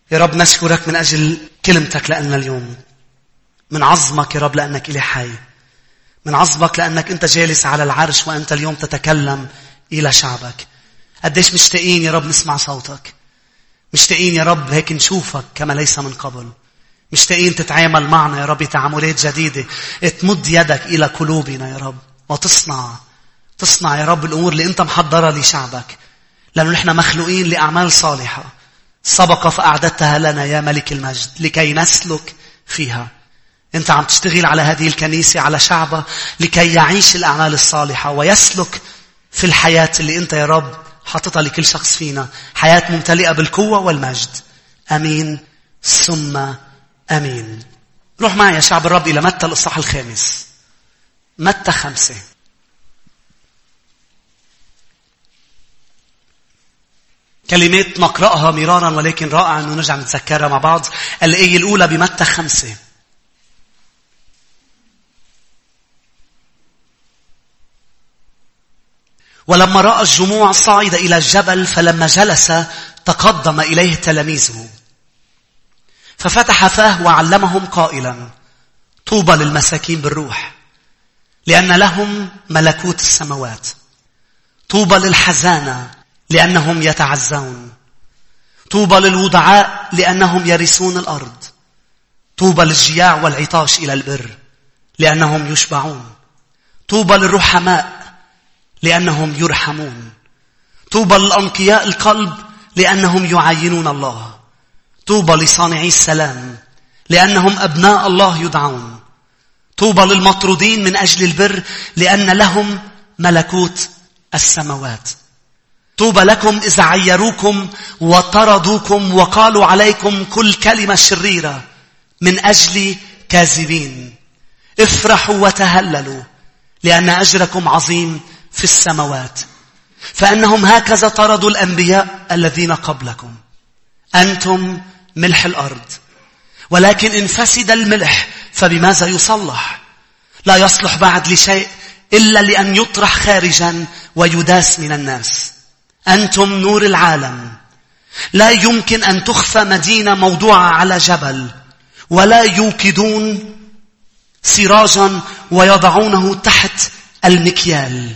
يا رب نشكرك من أجل كلمتك لأننا اليوم. من عظمك يا رب لأنك إلي حي. من عظمك لأنك أنت جالس على العرش وأنت اليوم تتكلم إلى شعبك. قديش مشتاقين يا رب نسمع صوتك. مشتاقين يا رب هيك نشوفك كما ليس من قبل. مشتاقين تتعامل معنا يا رب تعاملات جديدة. تمد يدك إلى قلوبنا يا رب وتصنع يا رب الأمور اللي أنت محضرها لشعبك. لأنه نحن مخلوقين لأعمال صالحة سبق فأعددتها لنا يا ملك المجد لكي نسلك فيها. أنت عم تشتغل على هذه الكنيسة على شعبها لكي يعيش الأعمال الصالحة ويسلك في الحياة اللي أنت يا رب حطتها لكل شخص فينا. حياة ممتلئة بالقوة والمجد. أمين ثم أمين. روح معي يا شعب الرب إلى متى الإصحاح 5. متى 5. كلمات نقرأها مرارا ولكن رائع أنه نرجع نتذكرها مع بعض. الآية الأولى بمتى 5. ولما رأى الجموع صعد إلى الجبل فلما جلس تقدم إليه تلاميذه ففتح فاه وعلمهم قائلا طوبى للمساكين بالروح لأن لهم ملكوت السماوات. طوبى للحزانة لأنهم يتعزون. طوبى للوضعاء لأنهم يرثون الأرض. طوبى للجياع والعطاش إلى البر لأنهم يشبعون. طوبى للرحماء لأنهم يرحمون. طوبى للأنقياء القلب لأنهم يعاينون الله. طوبى لصانعي السلام لأنهم أبناء الله يدعون. طوبى للمطرودين من أجل البر لأن لهم ملكوت السماوات. طوبى لكم إذا عيروكم وطردوكم وقالوا عليكم كل كلمة شريرة من أجل كاذبين. افرحوا وتهللوا لأن أجركم عظيم في السماوات فأنهم هكذا طردوا الأنبياء الذين قبلكم. أنتم ملح الأرض ولكن إن فسد الملح فبماذا يصلح؟ لا يصلح بعد لشيء إلا لأن يطرح خارجا ويداس من الناس. أنتم نور العالم. لا يمكن أن تخفى مدينة موضوعة على جبل ولا يوقدون سراجا ويضعونه تحت المكيال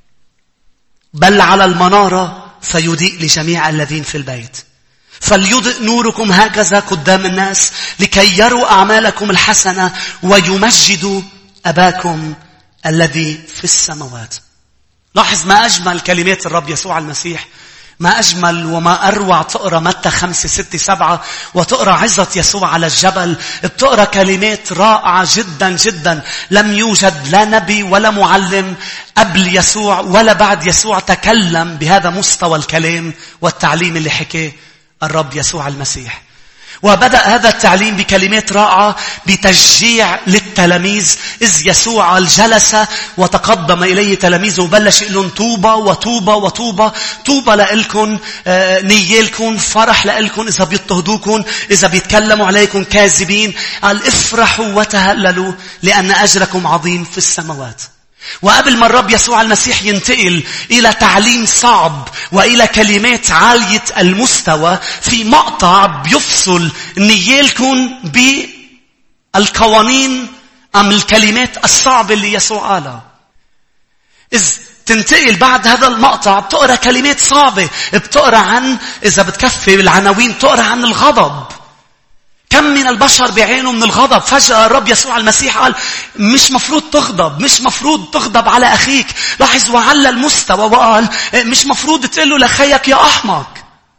بل على المنارة فيضيء لجميع الذين في البيت. فليضئ نوركم هكذا قدام الناس لكي يروا أعمالكم الحسنة ويمجدوا أباكم الذي في السماوات. لاحظ ما أجمل كلمات الرب يسوع المسيح. ما أجمل وما أروع تقرأ متى 5 6 7 وتقرأ عظة يسوع على الجبل. بتقرأ كلمات رائعة جدا جدا. لم يوجد لا نبي ولا معلم قبل يسوع ولا بعد يسوع تكلم بهذا مستوى الكلام والتعليم اللي حكاه الرب يسوع المسيح. وبدأ هذا التعليم بكلمات رائعة بتشجيع للتلاميذ. إذ يسوع جلس وتقدم إليه تلاميذه وبلش يقول لهم طوبى وطوبى وطوبى. طوبى لإلكم نيالكم فرح لإلكم إذا بيضطهدوكم إذا بيتكلموا عليكم كاذبين. قال افرحوا وتهللوا لأن أجركم عظيم في السماوات. وقبل ما الرب يسوع المسيح ينتقل إلى تعليم صعب وإلى كلمات عالية المستوى في مقطع بيفصل نيالكم بالقوانين أم الكلمات الصعبة اللي يسوع قالها. إذ تنتقل بعد هذا المقطع بتقرأ كلمات صعبة. بتقرأ عن إذا بتكفي العناوين بتقرأ عن الغضب. كم من البشر بيعانوا من الغضب. فجأة الرب يسوع المسيح قال مش مفروض تغضب. مش مفروض تغضب على أخيك. لاحظ وعلى المستوى وقال مش مفروض تقول له لخيك يا أحمق.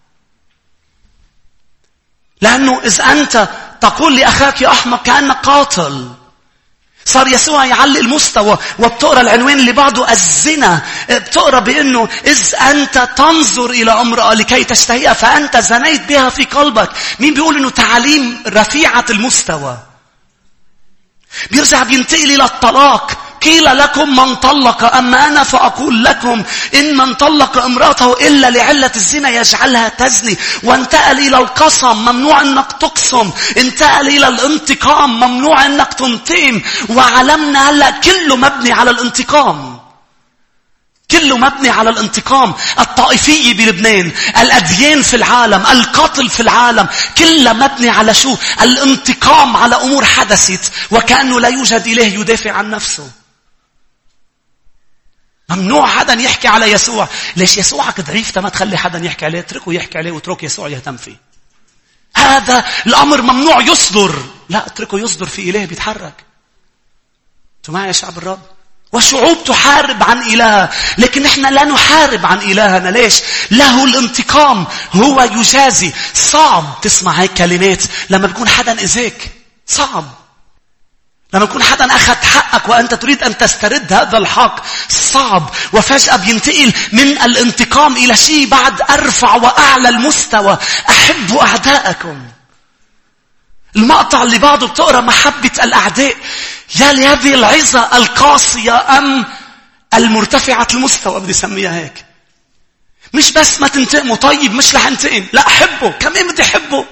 لأنه إذا أنت تقول لأخاك يا أحمق كأنك قاتل. صار يسوع يعلق المستوى. وبتقرأ العنوان اللي بعده الزنا. بتقرأ بأنه إذ أنت تنظر إلى امرأة لكي تشتهيها فأنت زنيت بها في قلبك. مين بيقول أنه تعاليم رفيعة المستوى؟ بيرجع بينتقل إلى الطلاق. قيل لكم من طلق أما أنا فأقول لكم إن من طلق امرأته إلا لعلة الزنا يجعلها تزني. وانتقل إلى القسم. ممنوع أنك تقسم. انتقل إلى الانتقام. ممنوع أنك تنتقم. وعلمنا هلأ كله مبني على الانتقام. كله مبني على الانتقام. الطائفية بلبنان، الأديان في العالم، القتل في العالم، كله مبني على شو؟ الانتقام على أمور حدثت، وكأنه لا يوجد إله يدافع عن نفسه. ممنوع حدا يحكي على يسوع. ليش؟ يسوعك ضعيف ما تخلي حدا يحكي عليه. اتركه يحكي عليه واترك يسوع يهتم فيه. هذا الأمر ممنوع يصدر. لا، اتركه يصدر في إله بيتحرك. انتوا معي يا شعب الرب؟ وشعوب تحارب عن إله، لكن نحن لا نحارب عن إلهنا. ليش؟ له الانتقام، هو يجازي. صعب تسمع هيك كلمات لما بيكون حدا إذاك. صعب لما يكون حدا أخذ حقك وأنت تريد أن تسترد هذا الحق. صعب. وفجأة بينتقل من الانتقام إلى شيء بعد أرفع وأعلى المستوى. أحبوا أعداءكم. المقطع اللي بعده بتقرأ محبة الأعداء. يا لهذه العظة القاسية أم المرتفعة المستوى، بدي سميها هيك. مش بس ما تنتقموا، طيب مش رح انتقم، لا أحبه كمان، بدي أحبه.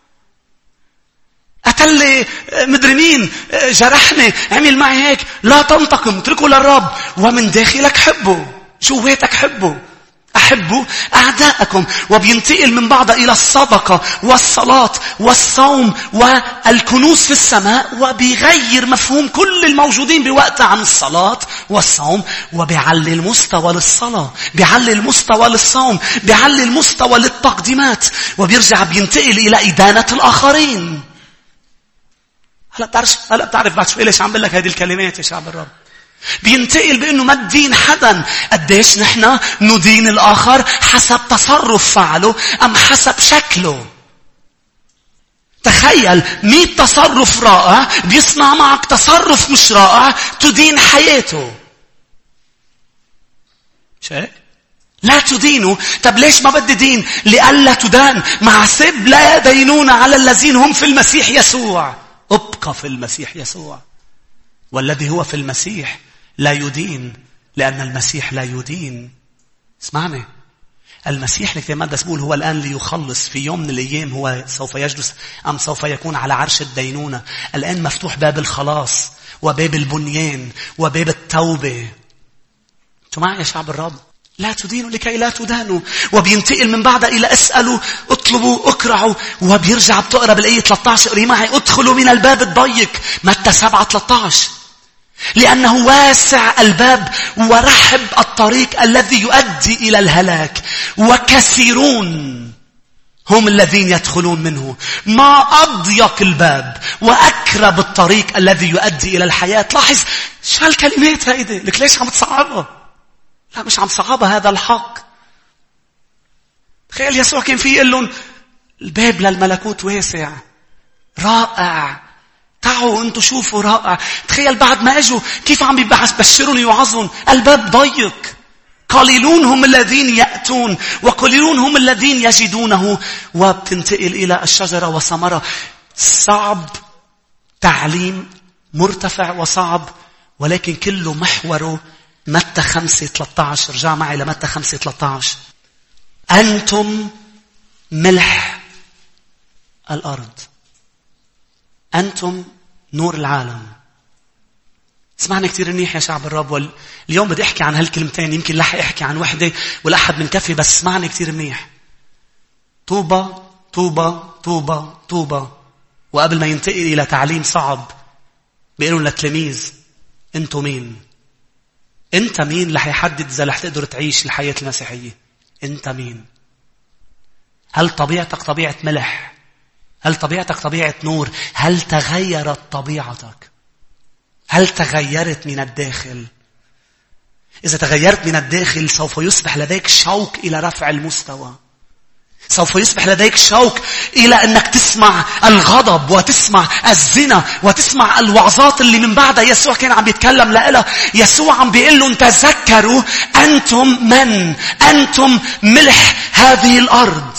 قتل مدري مين، جرحني، عمل معي هيك، لا تنتقم، اتركه للرب. ومن داخلك حبه، جواتك حبه. أحبوا أعداءكم. وبينتقل من بعضها إلى الصدقة والصلاة والصوم والكنوز في السماء، وبيغير مفهوم كل الموجودين بوقتها عن الصلاة والصوم، وبيعلي المستوى للصلاة، بيعلي المستوى للصوم، بيعلي المستوى للتقديمات، وبيرجع بينتقل إلى إدانة الآخرين. هلا بتعرف بعد شوي ليش عم بقول لك هذه الكلمات يا شعب الرب. بينتقل بأنه ما تدين حدا. قديش نحن ندين الآخر حسب تصرف فعله أم حسب شكله. تخيل 100 تصرف رائع بيصنع معك تصرف مش رائع، تدين حياته. شيء لا تدينوا. طب ليش ما بدي دين؟ لألا تدان. مع سب لا يدينون على الذين هم في المسيح يسوع. ابقى في المسيح يسوع، والذي هو في المسيح لا يدين، لأن المسيح لا يدين. اسمعني، المسيح الكتاب المقدس بيقول هو الآن ليخلص. في يوم من الأيام هو سوف يجلس أم سوف يكون على عرش الدينونة. الآن مفتوح باب الخلاص وباب البنيان وباب التوبة. انتوا معي يا شعب الرب؟ لا تدينوا لكي لا تدانوا. وبينتقل من بعدها إلى اسألوا، اطلبوا، اقرعوا. وبيرجع بتقرأ بالآية 13، اقري معي، ادخلوا من الباب الضيق. متى 7:13. لأنه واسع الباب ورحب الطريق الذي يؤدي إلى الهلاك، وكثيرون هم الذين يدخلون منه. ما أضيق الباب وأكرب الطريق الذي يؤدي إلى الحياة. لاحظ شو هالكلمات هيدي؟ لك ليش عم تصعبها؟ لا مش عم صعبها، هذا الحق. تخيل يسوع كان فيه يقول لهم الباب للملكوت واسع رائع، تعالوا انتوا شوفوا رائع. تخيل بعد ما اجوا كيف عم يبشرون ويوعظون. الباب ضيق، قليلون هم الذين يأتون وقليلون هم الذين يجدونه. وبتنتقل إلى الشجرة وثمرة. صعب، تعليم مرتفع وصعب، ولكن كله محوره متى 5:13. رجع معي لمتى 5:13. أنتم ملح الأرض، أنتم نور العالم. اسمعني كتير منيح يا شعب الرب. اليوم بدي أحكي عن هالكلمتين، يمكن لحق أحكي عن وحدة والأحد من كفي، بس اسمعني كتير منيح. طوبى طوبى طوبى طوبى. وقبل ما ينتقل إلى تعليم صعب بيقولوا للتلاميذ أنتم مين؟ أنت مين اللي حيحدد إذا رح تقدر تعيش الحياة المسيحية؟ أنت مين؟ هل طبيعتك طبيعة ملح؟ هل طبيعتك طبيعة نور؟ هل تغيرت طبيعتك؟ هل تغيرت من الداخل؟ إذا تغيرت من الداخل سوف يصبح لديك شوق إلى رفع المستوى. سوف يصبح لديك شوق إلى أنك تسمع الغضب وتسمع الزنا وتسمع الوعظات اللي من بعدها يسوع كان عم يتكلم لها. يسوع عم بيقول لهم تذكروا أنتم من؟ أنتم ملح هذه الأرض.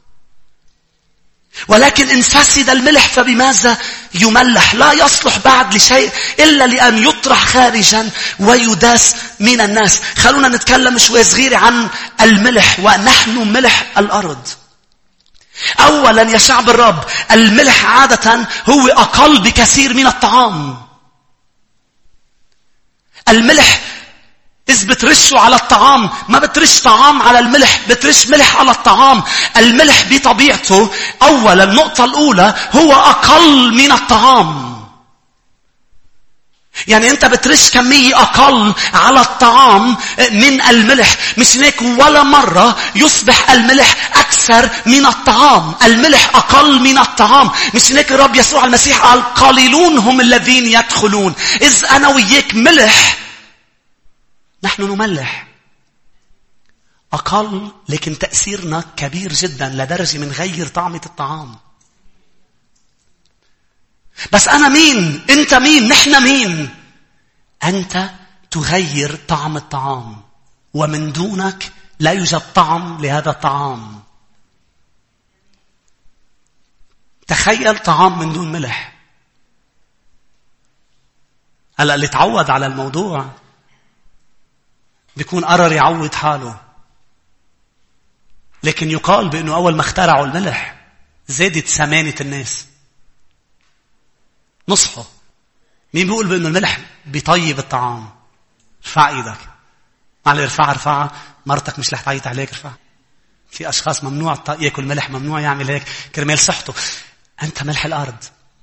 ولكن إن فسد الملح فبماذا يملح؟ لا يصلح بعد لشيء إلا لأن يطرح خارجا ويداس من الناس. خلونا نتكلم شوي صغير عن الملح، ونحن ملح الأرض. أولا يا شعب الرب، الملح عادة هو أقل بكثير من الطعام. الملح إذ بترشوا على الطعام ما بترش طعام على الملح، بترش ملح على الطعام. الملح بطبيعته أولا النقطة الأولى هو أقل من الطعام. يعني أنت بترش كمية أقل على الطعام من الملح. مش هيك ولا مرة يصبح الملح أكثر من الطعام. الملح أقل من الطعام. مش هيك الرب يسوع المسيح قال قليلون هم الذين يدخلون. إذ أنا وياك ملح، نحن نملح أقل، لكن تأثيرنا كبير جدا لدرجة من غير طعمة الطعام. بس أنا مين؟ أنت مين؟ نحن مين؟ أنت تغير طعم الطعام، ومن دونك لا يوجد طعم لهذا الطعام. تخيل طعام من دون ملح. هلأ اللي تعود على الموضوع بيكون قرر يعود حاله. لكن يقال بأنه أول ما اخترعوا الملح زادت سمانة الناس. نصحوا. مين بيقول بأنه الملح بيطيب الطعام؟ ارفع ايدك. معلي ارفعها. مرتك مش رح تعيط عليك، ارفع. في أشخاص ممنوع يأكل ملح، ممنوع يعمل هيك كرمال صحته. أنت ملح الأرض.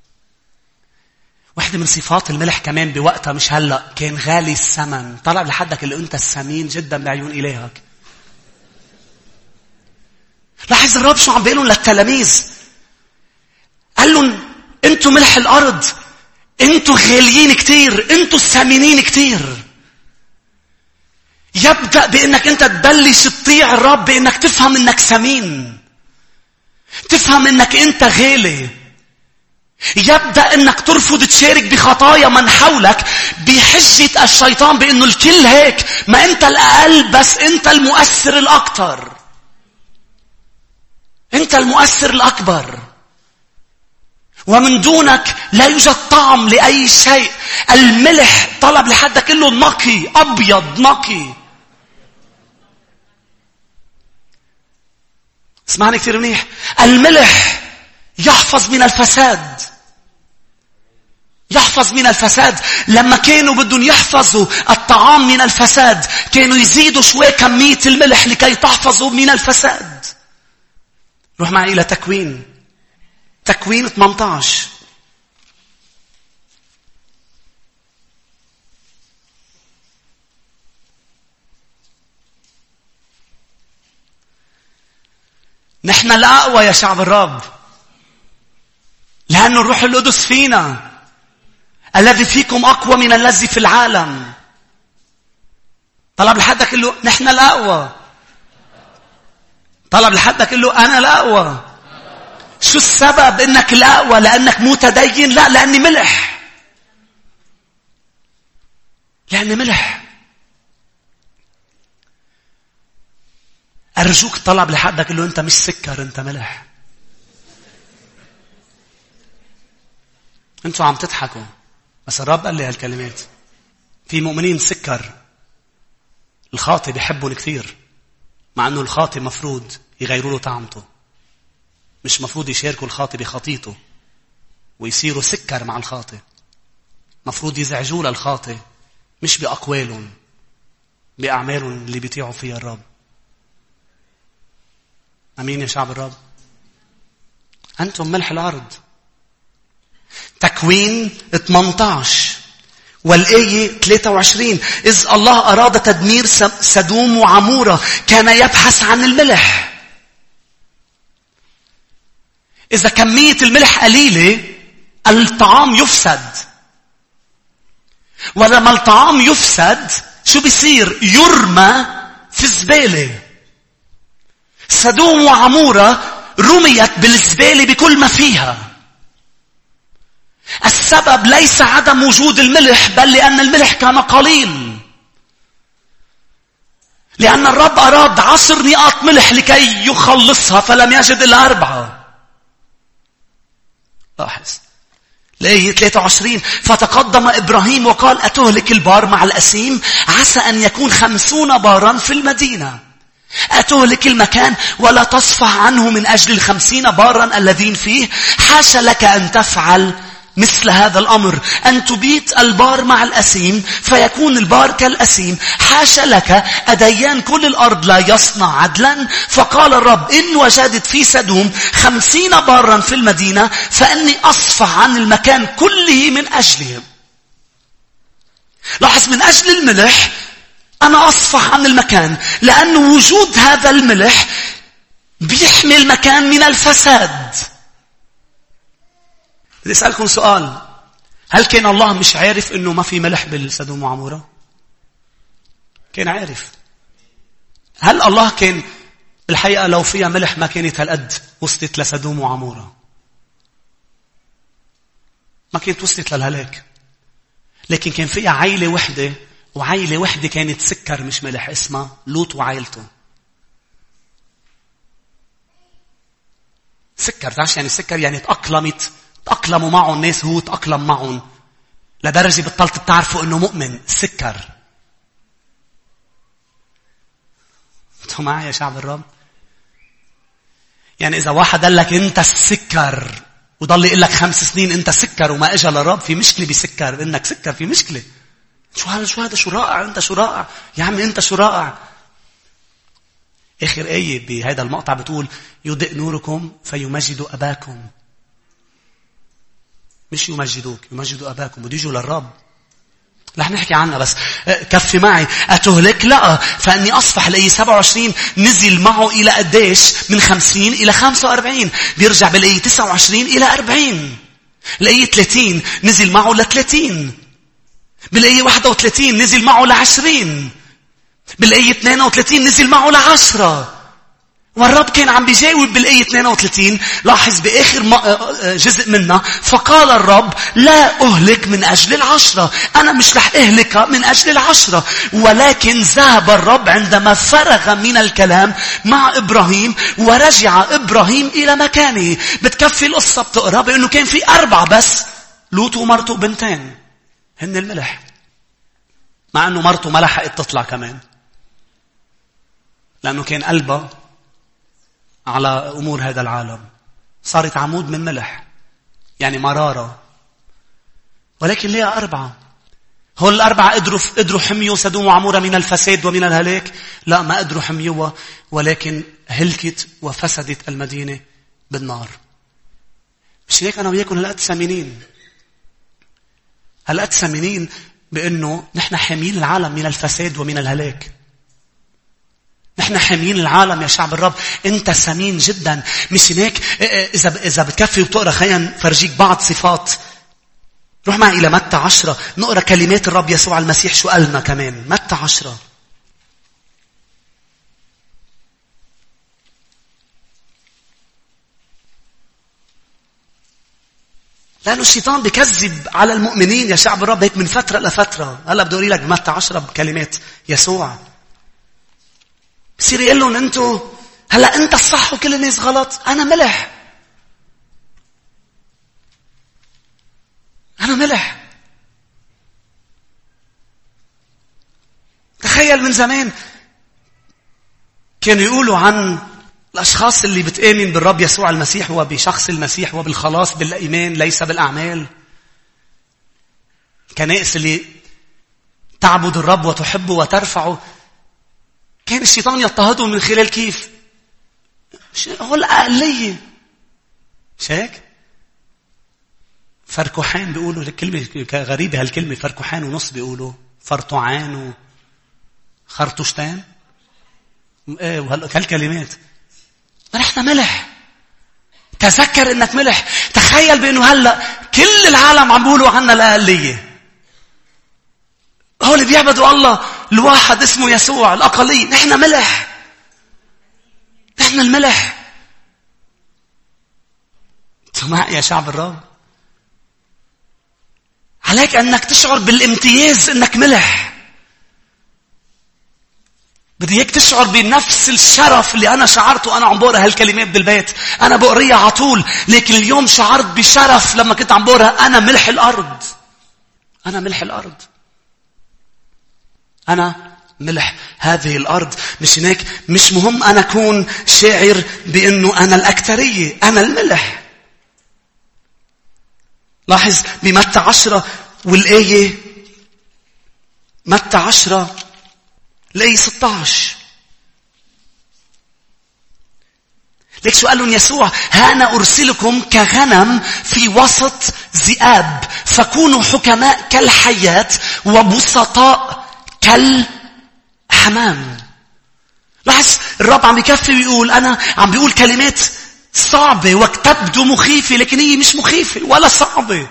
واحدة من صفات الملح كمان بوقتها، مش هلأ، كان غالي الثمن. طلع لحدك اللي أنت الثمين جدا بعيون إلهك. لاحظ الرب شو عم بيقولون للتلاميذ. قال لهم أنتوا ملح الأرض، أنتوا غاليين كتير، أنتوا الثمينين كتير. يبدأ بأنك أنت تبلش تطيع الرب، بأنك تفهم أنك ثمين، تفهم أنك أنت غالي. يبدأ أنك ترفض تشارك بخطايا من حولك بحجة الشيطان بأنه الكل هيك، ما أنت الأقل، بس أنت المؤثر الأكثر، أنت المؤثر الأكبر، ومن دونك لا يوجد طعم لأي شيء. الملح طلب لحدك كله نقي، أبيض نقي. اسمعني كثير منيح. الملح يحفظ من الفساد. يحفظ من الفساد. لما كانوا بدهم يحفظوا الطعام من الفساد كانوا يزيدوا شوي كمية الملح لكي تحفظوا من الفساد. روح معي إلى تكوين 18. نحن الأقوى يا شعب الرب، لأن الروح القدس فينا. الذي فيكم أقوى من الذي في العالم. طلب لحدك قل له نحن الأقوى. طلب لحدك قل له أنا الأقوى. شو السبب إنك الأقوى؟ لأنك متدين؟ لا، لأني ملح. لأني ملح. أرجوك طلب لحدك قل له أنت مش سكر، أنت ملح. أنتوا عم تضحكوا، بس الرب قال لي هالكلمات. في مؤمنين سكر الخاطئ بيحبون كثير، مع أنه الخاطئ مفروض يغيروا له طعمته، مش مفروض يشاركوا الخاطئ بخطيته ويصيروا سكر مع الخاطئ. مفروض يزعجوا للخاطئ مش بأقوالهم، بأعمالهم اللي بيطيعوا فيها الرب. أمين يا شعب الرب. أنتم ملح الأرض. تكوين 18 والآية 23. إذ الله أراد تدمير سدوم وعمورة كان يبحث عن الملح. إذا كمية الملح قليلة الطعام يفسد. ولما الطعام يفسد شو بيصير؟ يرمى في الزبالة. سدوم وعمورة رميت بالزبالة بكل ما فيها. السبب ليس عدم وجود الملح، بل لأن الملح كان قليل. لأن الرب أراد 10 نقاط ملح لكي يخلصها فلم يجد إلا 4. لاحظ الآية 23. فتقدم إبراهيم وقال أتهلك البار مع الأسيم؟ عسى أن يكون 50 بارا في المدينة. أتهلك المكان ولا تصفح عنه من أجل 50 بارا الذين فيه؟ حاشا لك أن تفعل مثل هذا الأمر أن تبيت البار مع الأسيم فيكون البار كالأسيم. حاشا لك أديان كل الأرض لا يصنع عدلا. فقال الرب إن وجدت في سدوم 50 بارا في المدينة فأني أصفح عن المكان كله من أجلهم. لاحظ، من أجل الملح أنا أصفح عن المكان، لأن وجود هذا الملح بيحمي المكان من الفساد. بدي أسألكم سؤال، هل كان الله مش عارف إنه ما في ملح بالسدوم وعمورة؟ كان عارف. هل الله كان بالحقيقة لو فيها ملح ما كانت هالقد وصلت لسدوم وعمورة؟ ما كانت وصلت للهلاك. لكن كان فيها عائلة وحدة، وعائلة وحدة كانت سكر مش ملح، اسمها لوط وعائلته. سكر، تعرف يعني سكر؟ يعني تأقلموا معه الناس، هو تأقلم معهم لدرجة بطلت بتعرفوا انه مؤمن. سكر. انتوا معي يا شعب الرب؟ يعني اذا واحد قال لك انت السكر وضل يقول لك 5 سنين انت سكر وما اجى للرب، في مشكلة بسكر، انك سكر في مشكلة. شو هذا شو رائع، انت شو رائع يا عمي، انت شو رائع. اخر آية بهذا المقطع بتقول يضئ نوركم فيمجد أباكم. مش يمجدوك، يمجدوا أباكم. بده يجوا للرب. رح نحكي عنها بس كفي معي. أتهلك؟ لا، فأني أصفح. الآية 27 نزل معه إلى قديش؟ من 50 إلى 45. بيرجع بالآية 29 إلى 40. الآية 30 نزل معه ل 30. بالآية 31 نزل معه ل 20. بالآية 32 نزل معه ل 10. والرب كان عم بيجاوب بالآية 32. لاحظ بآخر جزء منها، فقال الرب لا أهلك من أجل 10. أنا مش رح أهلك من أجل 10. ولكن ذهب الرب عندما فرغ من الكلام مع إبراهيم، ورجع إبراهيم إلى مكانه. بتكفي القصة بتقرأ بأنه كان في 4 بس، لوط ومرته بنتين هن الملح، مع أنه مرته ما لحقت تطلع كمان، لأنه كان قلبه على أمور هذا العالم. صارت عمود من ملح، يعني مرارة. ولكن ليه 4؟ هول 4 قدروا حميوا سدوم وعمورة من الفساد ومن الهلاك؟ لا، ما قدروا حميوها، ولكن هلكت وفسدت المدينة بالنار. مش هيك أنا وياكم هلأت ثمينين بأنه نحن حامين العالم من الفساد ومن الهلاك. نحن حامين العالم يا شعب الرب. انت ثمين جدا. مش هيك؟ اذا بتكفي وبتقرا، خلينا فرجيك بعض صفات. روح معي الى متى 10 نقرا كلمات الرب يسوع المسيح شو قالنا كمان. متى 10. لأنه الشيطان بيكذب على المؤمنين يا شعب الرب هيك من فترة لفترة. هلا بدي أقول لك بمتى 10 بكلمات يسوع. بصير يقول لهم أنتوا هلا أنت الصح وكل الناس غلط. أنا ملح. أنا ملح. تخيل من زمان كانوا يقولوا عن الأشخاص اللي بتآمن بالرب يسوع المسيح وبشخص المسيح وبالخلاص بالإيمان ليس بالأعمال. كنائس اللي تعبد الرب وتحبه وترفعه، كان الشيطان يضطهده من خلال كيف؟ هو الأقلية. مش هيك؟ فركوحان بيقولوا الكلمة غريبة، هالكلمة فركوحان ونص بيقولوا فرطعان وخرطوشتان. وهالكلمات. ما نحن ملح. تذكر انك ملح. تخيل بانه هلا كل العالم عم بيقولوا عنا الأقلية. هو اللي بيعبدوا الله الواحد اسمه يسوع الأقلية. نحن ملح. نحن الملح. معي يا شعب الرب؟ عليك أنك تشعر بالامتياز أنك ملح. بدي اياك تشعر بنفس الشرف اللي أنا شعرته أنا عم بقرأ هالكلمات بالبيت. أنا بقريها على طول، لكن اليوم شعرت بشرف لما كنت عم بقرأ. أنا ملح الأرض. أنا ملح الأرض. أنا ملح هذه الأرض. مش هناك؟ مش مهم أنا أكون شاعر بأنه أنا الأكترية. أنا الملح. لاحظ بمتى 10 والآية متى 10 الآية 16. ليك شو قال لهم يسوع؟ ها أنا أرسلكم كغنم في وسط ذئاب، فكونوا حكماء كالحيات وبسطاء كالحمام. لاحظ الرب عم يكفي ويقول أنا عم بيقول كلمات صعبة وتبدو مخيفة، لكن هي مش مخيفة ولا صعبة.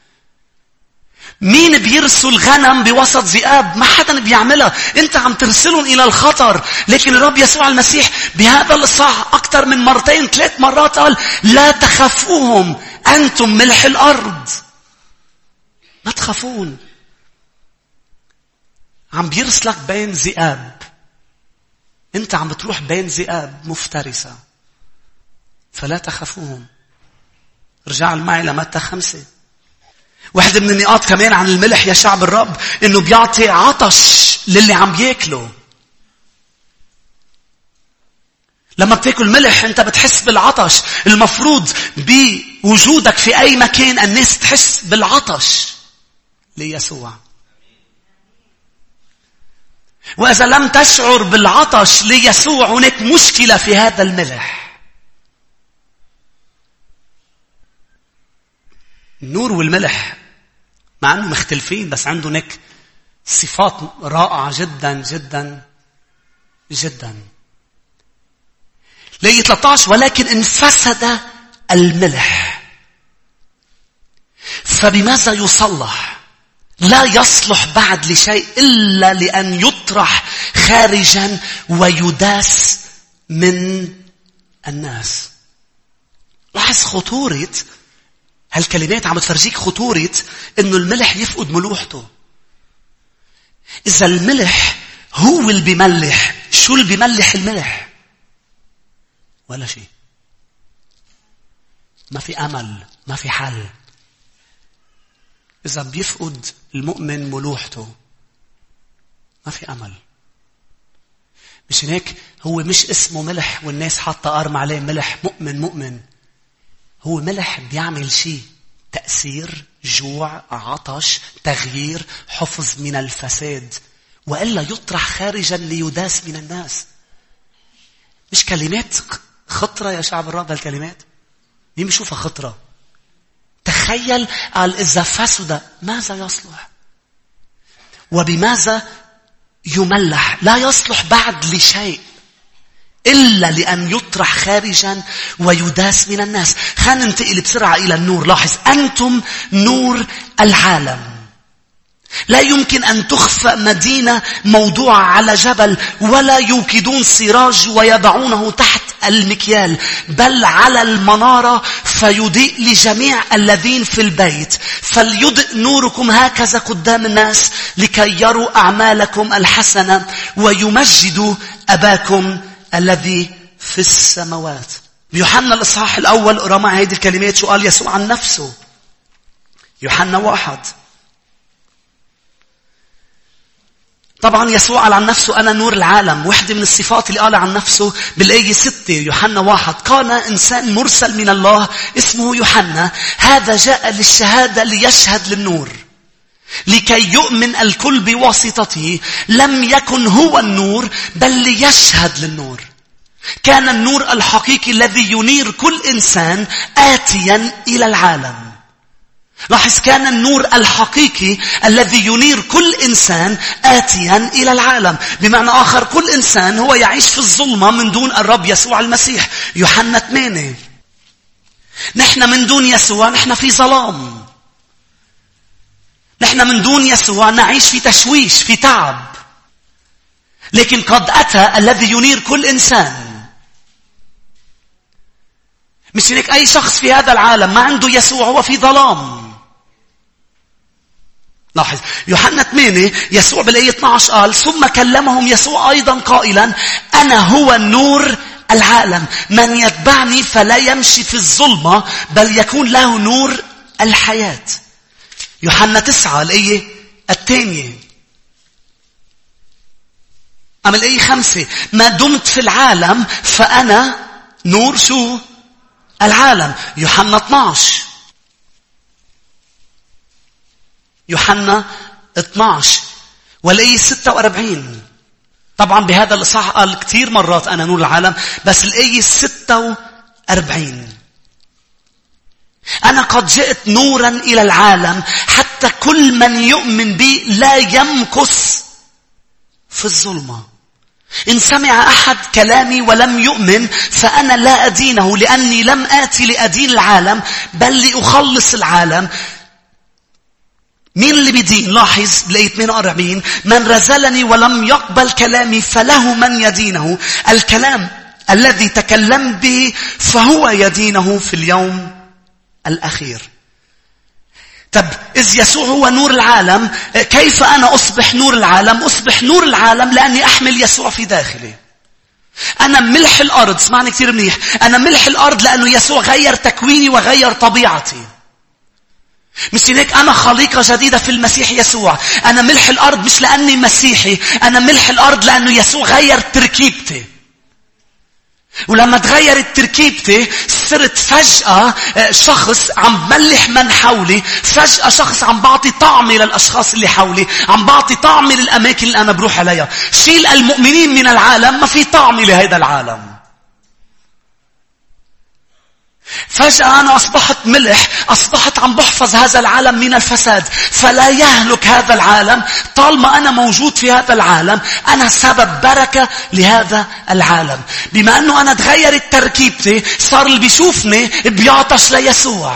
مين بيرسل غنم بوسط ذئاب؟ ما حدا بيعملها. انت عم ترسلهم الى الخطر. لكن الرب يسوع المسيح بهذا الإصحاح اكثر من مرتين 3 مرات قال لا تخافوهم، انتم ملح الارض. ما تخافون. عم بيرسلك بين ذئاب. انت عم بتروح بين ذئاب مفترسة، فلا تخافوهم. رجع معي لمتى 5. واحدة من النقاط كمان عن الملح يا شعب الرب انه بيعطي عطش للي عم بياكله. لما بتاكل ملح انت بتحس بالعطش. المفروض بوجودك في اي مكان الناس تحس بالعطش ليسوع. واذا لم تشعر بالعطش ليسوع هناك مشكلة في هذا الملح. النور والملح مع أنهم مختلفين بس عندهم هيك صفات رائعة جدا جدا جدا. ليه 13 ولكن انفسد الملح فبماذا يصلح؟ لا يصلح بعد لشيء إلا لأن يطرح خارجا ويداس من الناس. لاحظ خطورة هالكلمات. عم تفرجيك خطورة انه الملح يفقد ملوحته. اذا الملح هو اللي بيملح، شو اللي بيملح الملح؟ ولا شيء. ما في امل، ما في حل. اذا بيفقد المؤمن ملوحته ما في امل. مش هيك هو مش اسمه ملح والناس حاطه ارم عليه ملح. مؤمن هو ملح بيعمل شيء: تأثير، جوع، عطش، تغيير، حفظ من الفساد. وإلا يطرح خارجا ليداس من الناس. مش كلمات خطرة يا شعب الرب. هالكلمات مين بيشوفها خطرة؟ تخيل قال إذا فسد ماذا يصلح؟ وبماذا يملح؟ لا يصلح بعد لشيء إلا لأن يطرح خارجا ويداس من الناس. خلينا ننتقل بسرعة إلى النور. لاحظ أنتم نور العالم. لا يمكن أن تخفى مدينة موضوعة على جبل ولا يوقدون سراج ويضعونه تحت المكيال بل على المنارة فيضيء لجميع الذين في البيت. فليضئ نوركم هكذا قدام الناس لكي يروا أعمالكم الحسنة ويمجدوا أباكم الذي في السماوات. بيوحنا الإصحاح الأول قرأ مع هذه الكلمات شو قال يسوع عن نفسه. يوحنا 1. طبعا يسوع قال عن نفسه أنا نور العالم. واحدة من الصفات اللي قال عن نفسه بالآية 6 يوحنا 1 كان إنسان مرسل من الله اسمه يوحنا. هذا جاء للشهادة ليشهد للنور لكي يؤمن الكل بواسطته. لم يكن هو النور بل ليشهد للنور. كان النور الحقيقي الذي ينير كل إنسان آتيا إلى العالم. لاحظ كان النور الحقيقي الذي ينير كل إنسان آتيا إلى العالم. بمعنى آخر كل إنسان هو يعيش في الظلمة من دون الرب يسوع المسيح. يوحنا 8 نحن من دون يسوع نحن في ظلام. نحن من دون يسوع نعيش في تشويش في تعب. لكن قد أتى الذي ينير كل إنسان. مش هيك أي شخص في هذا العالم ما عنده يسوع هو في ظلام. لاحظ يوحنا 8 يسوع بالآية 12 قال ثم كلمهم يسوع أيضا قائلا أنا هو النور العالم. من يتبعني فلا يمشي في الظلمة بل يكون له نور الحياة. يوحنا 9 الآية 2. أما الآية 5 ما دمت في العالم فأنا نور شو؟ العالم. يوحنا 12 يوحنا 12 والآية 46. طبعا بهذا الإصحاح قال كثير مرات أنا نور العالم، بس الآية 46: أنا قد جئت نورا إلى العالم حتى كل من يؤمن بي لا يمكث في الظلمة. إن سمع أحد كلامي ولم يؤمن فأنا لا أدينه، لأني لم آتي لأدين العالم بل لأخلص العالم. مين اللي بيدين؟ لاحظ بالآية 48: من رزلني ولم يقبل كلامي فله من يدينه. الكلام الذي تكلم به فهو يدينه في اليوم الأخير. طب إذ يسوع هو نور العالم، كيف أنا أصبح نور العالم؟ أصبح نور العالم لأني أحمل يسوع في داخلي. أنا ملح الأرض. اسمعني كثير منيح. أنا ملح الأرض لأنه يسوع غير تكويني وغير طبيعتي. مش هيك أنا خليقة جديدة في المسيح يسوع. أنا ملح الأرض مش لأني مسيحي، أنا ملح الأرض لأنه يسوع غير تركيبتي. ولما تغيرت تركيبتي صرت فجأة شخص عم بملح من حولي، فجأة شخص عم بعطي طعمي للأشخاص اللي حولي، عم بعطي طعمي للأماكن اللي أنا بروح عليها. شيل المؤمنين من العالم ما في طعمي لهذا العالم. فجأة أنا أصبحت ملح، أصبحت عم بحفظ هذا العالم من الفساد، فلا يهلك هذا العالم. طالما أنا موجود في هذا العالم أنا سبب بركة لهذا العالم. بما أنه أنا تغيرت تركيبتي صار اللي بيشوفني بيعطش ليسوع.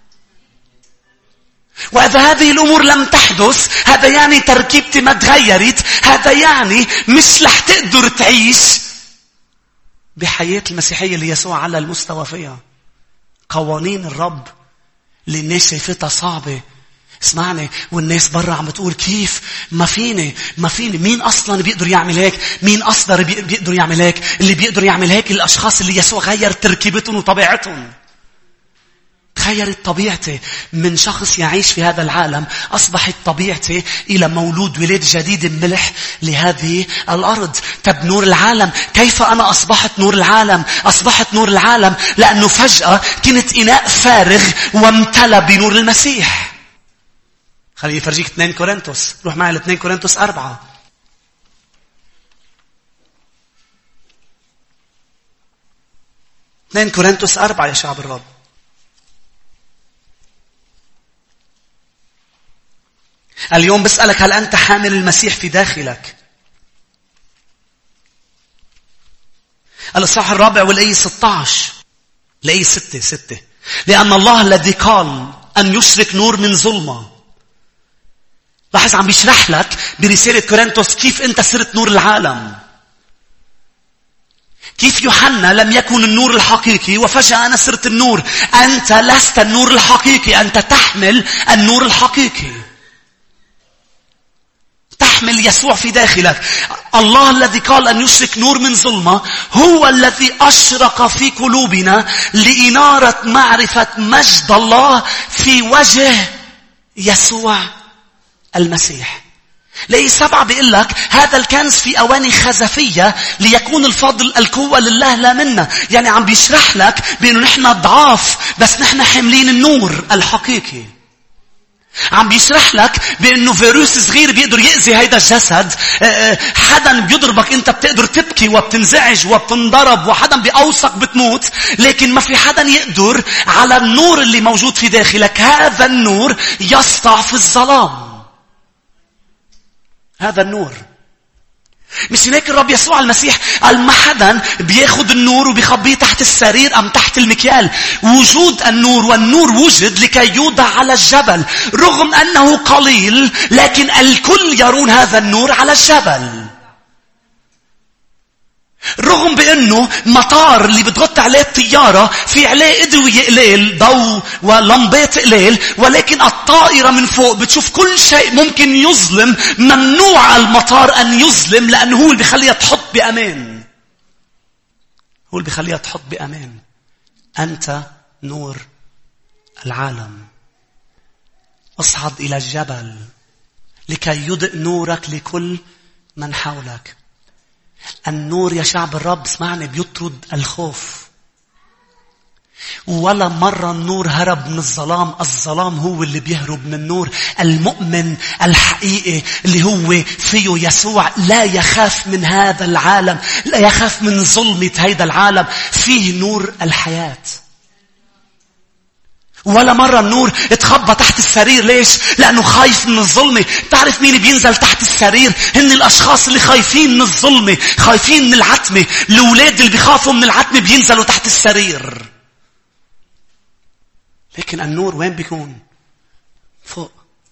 وإذا هذه الأمور لم تحدث هذا يعني تركيبتي ما تغيرت، هذا يعني مش رح تقدر تعيش بحياة المسيحية اللي يسوع على المستوى فيها. قوانين الرب اللي الناس شايفتها صعبة، اسمعني، والناس برا عم بتقول كيف ما فيني. مين أصلا بيقدر يعمل هيك؟ مين أصلا بيقدر يعمل هيك؟ اللي بيقدر يعمل هيك الأشخاص اللي يسوع غير تركيبتهم وطبيعتهم. تغيرت طبيعتي من شخص يعيش في هذا العالم، أصبحت طبيعتي إلى مولود ولد جديد ملح لهذه الأرض. طب نور العالم، كيف أنا أصبحت نور العالم؟ أصبحت نور العالم لأنه فجأة كنت إناء فارغ وامتلأ بنور المسيح. خليني أفرجيك 2 كورنثوس. روح معي ل 2 كورنثوس 4. 2 كورنثوس 4 يا شعب الرب. اليوم بسألك، هل أنت حامل المسيح في داخلك؟ الإصحاح 4 والآية 16. الآية 6: لأن الله الذي قال أن يشرك نور من ظلمة. لاحظ عم بيشرح لك برسالة كورنثوس كيف أنت صرت نور العالم. كيف يوحنا لم يكن النور الحقيقي وفجأة أنا صرت النور. أنت لست النور الحقيقي، أنت تحمل النور الحقيقي. تحمل يسوع في داخلك. الله الذي قال أن يشرك نور من ظلمة هو الذي أشرق في قلوبنا لإنارة معرفة مجد الله في وجه يسوع المسيح. لأي 7 بيقول لك هذا الكنز في أواني خزفية ليكون الفضل القوة لله لا منا. يعني عم بيشرح لك بأنه نحن ضعاف بس نحن حاملين النور الحقيقي. عم بيشرح لك بأنه فيروس صغير بيقدر يأذي هيدا الجسد. حدا بيضربك انت بتقدر تبكي وبتنزعج وبتنضرب، وحدا بيقوصك بتموت، لكن ما في حدا يقدر على النور اللي موجود في داخلك. هذا النور يسطع في الظلام. هذا النور. مش هيك الرب يسوع المسيح قال ما حدا بياخد النور وبيخبيه تحت السرير أم تحت المكيال. وجود النور، والنور وجد لكي يوضع على الجبل. رغم أنه قليل لكن الكل يرون هذا النور على الجبل. رغم بأنه مطار اللي بتغطي عليه الطيارة في عليه أدوية قليل، ضوء ولمبات قليل، ولكن الطائرة من فوق بتشوف كل شيء ممكن يظلم. ممنوع المطار أن يظلم لأنه هو اللي بيخليها تحط بأمان. هو اللي بيخليها تحط بأمان. أنت نور العالم. اصعد إلى الجبل لكي يضئ نورك لكل من حولك. النور يا شعب الرب اسمعني بيطرد الخوف. ولا مرة النور هرب من الظلام. الظلام هو اللي بيهرب من النور. المؤمن الحقيقي اللي هو فيه يسوع لا يخاف من هذا العالم، لا يخاف من ظلمة هذا العالم. فيه نور الحياة. ولا مرة النور اتخبى تحت السرير. ليش؟ لأنه خايف من الظلمة. تعرف مين بينزل تحت السرير؟ هن الأشخاص اللي خايفين من الظلمة، خايفين من العتمة. الأولاد اللي بيخافوا من العتمة بينزلوا تحت السرير. لكن النور وين بيكون؟ فوق.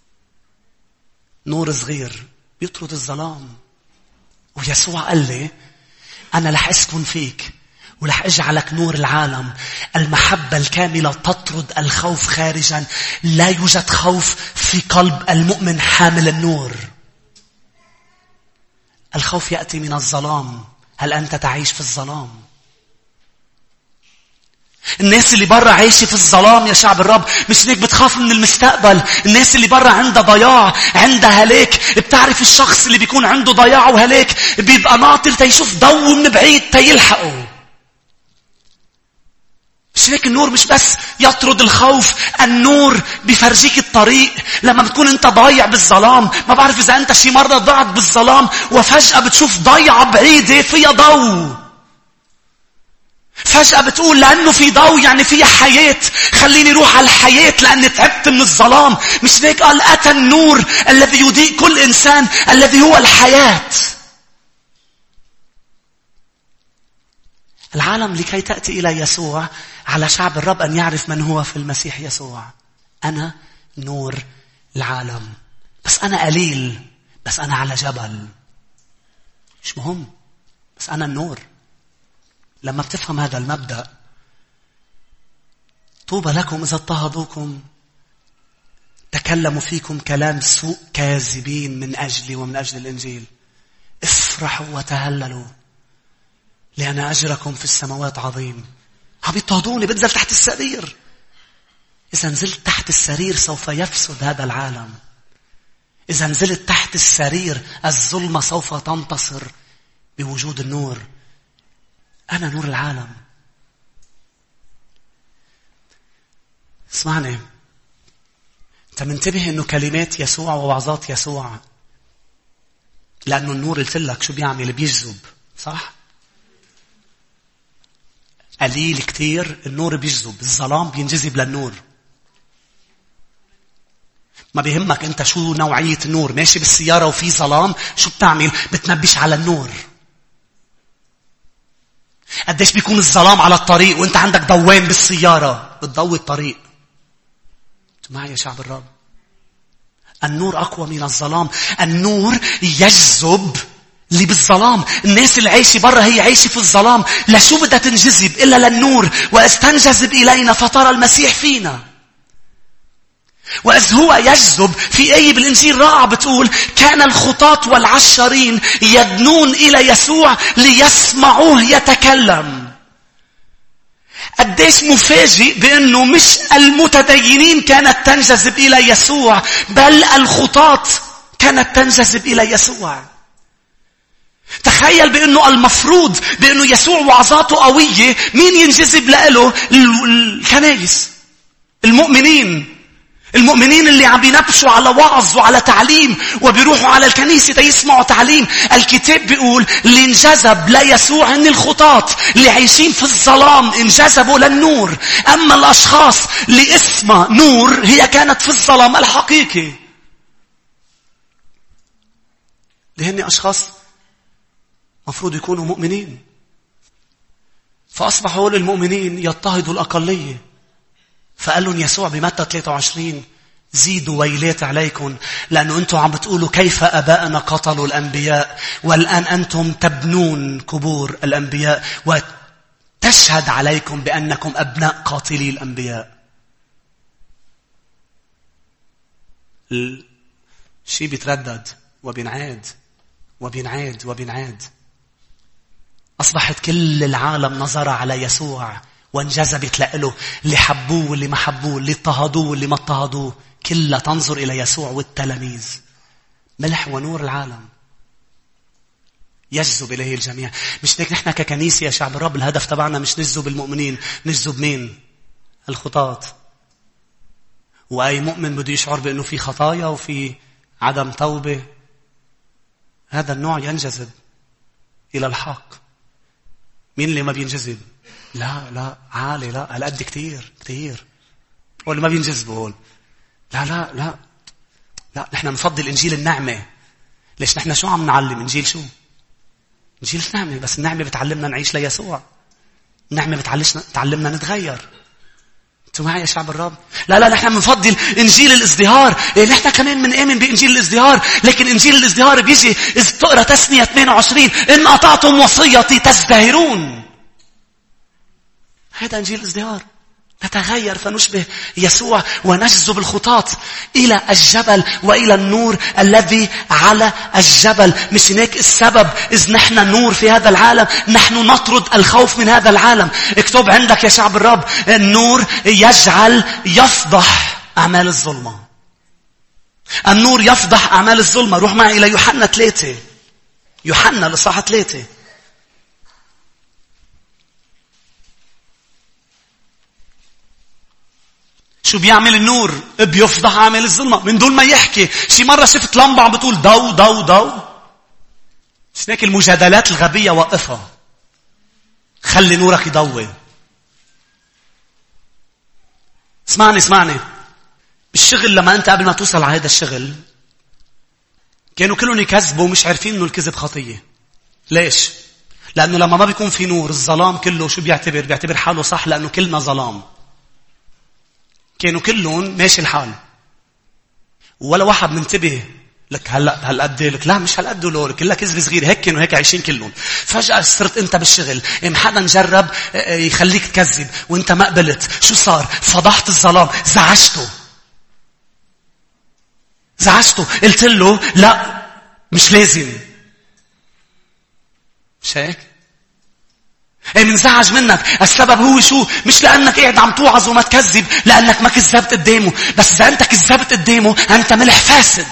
نور صغير بيطرد الظلام. ويسوع قال لي أنا رح أسكن فيك ورح أجعلك نور العالم. المحبة الكاملة تطرد الخوف خارجا. لا يوجد خوف في قلب المؤمن حامل النور. الخوف يأتي من الظلام. هل أنت تعيش في الظلام؟ الناس اللي برا عايشة في الظلام يا شعب الرب. مش هيك بتخاف من المستقبل. الناس اللي برا عندها ضياع، عندها هلاك. بتعرف الشخص اللي بيكون عنده ضياع وهلاك بيبقى ناطر تيشوف ضوء من بعيد تيلحقه. مش هيك النور مش بس يطرد الخوف، النور بيفرجيك الطريق. لما بتكون انت ضايع بالظلام، ما بعرف اذا انت شي مرة ضعت بالظلام وفجأة بتشوف ضيعة بعيدة فيها ضوء. فجأة بتقول لأنه في ضوء يعني فيها حياة، خليني روح على الحياة لأني تعبت من الظلام. مش هيك قال أتى النور الذي يضيء كل إنسان الذي هو الحياة. العالم لكي تأتي إلى يسوع على شعب الرب أن يعرف من هو في المسيح يسوع. أنا نور العالم. بس أنا قليل، بس أنا على جبل، مش مهم، بس أنا النور. لما بتفهم هذا المبدأ، طوبى لكم إذا اضطهدوكم تكلموا فيكم كلام سوء كاذبين من أجلي ومن أجل الإنجيل. افرحوا وتهللوا لأن أجركم في السماوات عظيم. عم يضطهدوني، بنزل تحت السرير. إذا نزلت تحت السرير سوف يفسد هذا العالم. إذا نزلت تحت السرير الظلمة سوف تنتصر بوجود النور. أنا نور العالم. اسمعني، أنت منتبه إنه كلمات يسوع ووعظات يسوع، لأنه النور قلت لك شو بيعمل؟ بيجذب، صح؟ قليل كتير النور بيجذب، الظلام بينجذب للنور. ما بيهمك أنت شو نوعية النور. ماشي بالسيارة وفي ظلام، شو بتعمل؟ بتنبش على النور. قديش بيكون الظلام على الطريق وانت عندك ضوان بالسيارة بتضوي الطريق. انتوا معي يا شعب الرب؟ النور أقوى من الظلام. النور يجذب اللي بالظلام. الناس اللي عايشة برا هي عايشة في الظلام. لشو بدها تنجذب إلا للنور؟ واستنجذب إلينا فترى المسيح فينا. وإذ هو يجذب، في آية بالإنجيل رائعة بتقول كان الخطاة والعشارين يدنون إلى يسوع ليسمعوه يتكلم. قديش مفاجئ بأنه مش المتدينين كانت تنجذب إلى يسوع، بل الخطاة كانت تنجذب إلى يسوع. تخيل بأنه المفروض بأنه يسوع وعظاته قوية، مين ينجذب له؟ الكنائس، المؤمنين اللي عم بينبشوا على وعظ وعلى تعليم وبيروحوا على الكنيسة يسمعوا تعليم. الكتاب بيقول اللي انجذب ليسوع ان الخطاة اللي عايشين في الظلام انجذبوا للنور. اما الاشخاص اللي اسمها نور هي كانت في الظلام الحقيقي. لهن اشخاص مفروض يكونوا مؤمنين، فاصبحوا المؤمنين يضطهدوا الاقلية. فقال لهم يسوع بمتى 23 زيدوا ويلات عليكم، لأنه أنتم عم بتقولوا كيف أبائنا قتلوا الأنبياء والآن أنتم تبنون قبور الأنبياء وتشهد عليكم بأنكم أبناء قاتلي الأنبياء. الشيء بيتردد وبينعاد وبينعاد وبينعاد. أصبحت كل العالم نظر على يسوع وانجذبت له، اللي حبوه واللي ما حبوه، اللي اضطهدوه واللي ما اضطهدوه، كلها تنظر إلى يسوع والتلاميذ. ملح ونور العالم يجذب إليه الجميع. مش هيك نحن ككنيسة يا شعب الرب الهدف تبعنا مش نجذب المؤمنين، نجذب مين؟ الخطاة. وأي مؤمن بده يشعر بأنه في خطايا وفي عدم توبة، هذا النوع ينجذب إلى الحق. مين اللي ما بينجذب؟ لا عالي، لا هالقد كتير. واللي ما بينجذبوا هول لا نحن نفضل إنجيل النعمة. ليش نحن شو عم نعلم؟ إنجيل شو؟ إنجيل النعمة. بس النعمة بتعلمنا نعيش ليسوع. النعمة بتعلمنا نتغير. انتوا معي يا شعب الرب؟ لا نحن بنفضل إنجيل الازدهار. نحن كمان بنآمن بإنجيل الازدهار، لكن إنجيل الازدهار بيجي إذا تقرأ تثنية 28 إن قطعتم وصيتي تزدهرون. هذا إنجيل الازدهار. نتغير فنشبه يسوع ونجذب الخطاة إلى الجبل وإلى النور الذي على الجبل. مش هيك السبب؟ إذ نحن نور في هذا العالم نحن نطرد الخوف من هذا العالم. اكتب عندك يا شعب الرب: النور يجعل يفضح أعمال الظلمة. النور يفضح أعمال الظلمة. روح معي إلى يوحنا 3. يوحنا الإصحاح 3. شو بيعمل النور؟ بيفضح أعمال الظلمة. من دون ما يحكي. شي مرة شفت لمبة عم بتقول ضو ضو ضو. مش هيك المجادلات الغبية وقفها. خلي نورك يضوي. اسمعني. بالشغل لما أنت قبل ما توصل على هذا الشغل كانوا كلهم يكذبوا ومش عارفين إنه الكذب خطية. ليش؟ لأنه لما ما بيكون في نور الظلام كله شو بيعتبر حاله صح، لأنه كلنا ظلام. كانوا كلهم ماشي الحال ولا واحد منتبه لك. هلا هالقد لك؟ لا مش هالقد له، كلها كذب صغير. هيك كانوا هيك عايشين كلهم. فجأة صرت انت بالشغل حدا نجرب يخليك تكذب وانت ما قبلت. شو صار؟ فضحت الظلام. زعجته. قلت له لا مش لازم. مش هيك؟ منزعج منك. السبب هو شو؟ مش لأنك قاعد عم توعظ وما تكذب، لأنك ما كذبت قدامه. بس إذا أنت كذبت قدامه أنت ملح فاسد.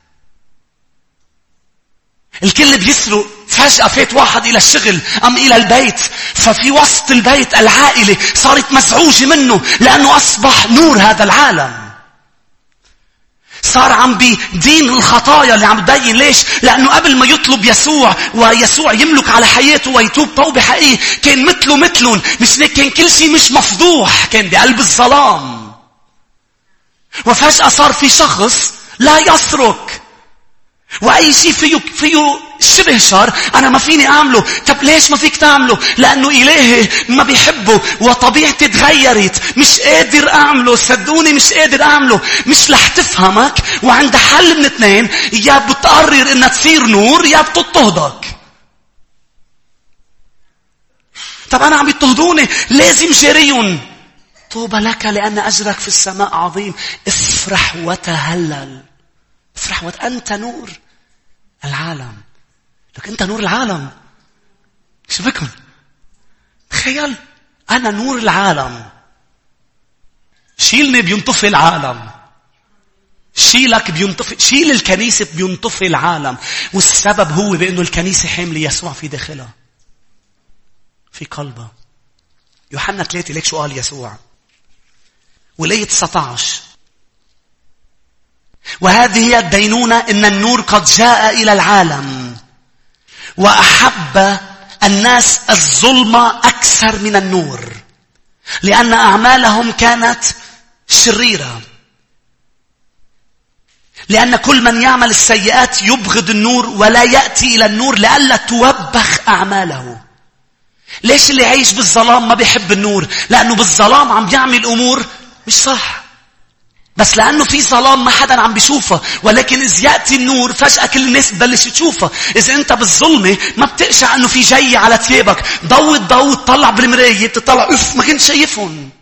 الكل بيسرق. فجأة فات واحد إلى الشغل أم إلى البيت، ففي وسط البيت العائلة صارت مزعوجة منه لأنه أصبح نور هذا العالم. صار عم بيدين الخطايا اللي عم تدين. ليش؟ لأنه قبل ما يطلب يسوع ويسوع يملك على حياته ويتوب توبة حقيقية كان مثلهم. مش هيك؟ كان كل شيء مش مفضوح، كان بقلب الظلام. وفجأة صار في شخص لا يسرق وأي شيء فيه شبه شر أنا ما فيني أعمله. طب ليش ما فيك تعمله؟ لأنه إلهي ما بيحبه وطبيعتي تغيرت. مش قادر أعمله. صدقوني مش قادر أعمله. مش رح تفهمك. وعند حل من اثنين: يا بتقرر إنها تصير نور يا بتضطهدك. طب أنا عم يضطهدوني لازم جريهم. طوبى لك لأن أجرك في السماء عظيم. افرح وتهلل. افرح أنت نور العالم. لك أنت نور العالم. شو بكم؟ تخيل أنا نور العالم. شيلني بينطفي العالم. شيلك بينطفي. شيل الكنيسة بينطفي العالم. والسبب هو بأنه الكنيسة حاملة يسوع في داخلها في قلبها. يوحنا 3 ليك شو قال يسوع ولية 19: وهذه هي الدينونة إن النور قد جاء إلى العالم وأحب الناس الظلمة أكثر من النور لأن أعمالهم كانت شريرة. لأن كل من يعمل السيئات يبغض النور ولا يأتي إلى النور لئلا توبخ أعماله. ليش اللي عايش بالظلام ما بيحب النور؟ لأنه بالظلام عم بيعمل أمور مش صح. بس لأنه في ظلام ما حدا عم بيشوفها. ولكن إذ يأتي النور فجأة كل الناس تبلش تشوفها. إذا أنت بالظلمة ما بتقشع أنه في جاي على ثيابك. ضوء تطلع بالمراية بتطلع ما كنت شايفهم.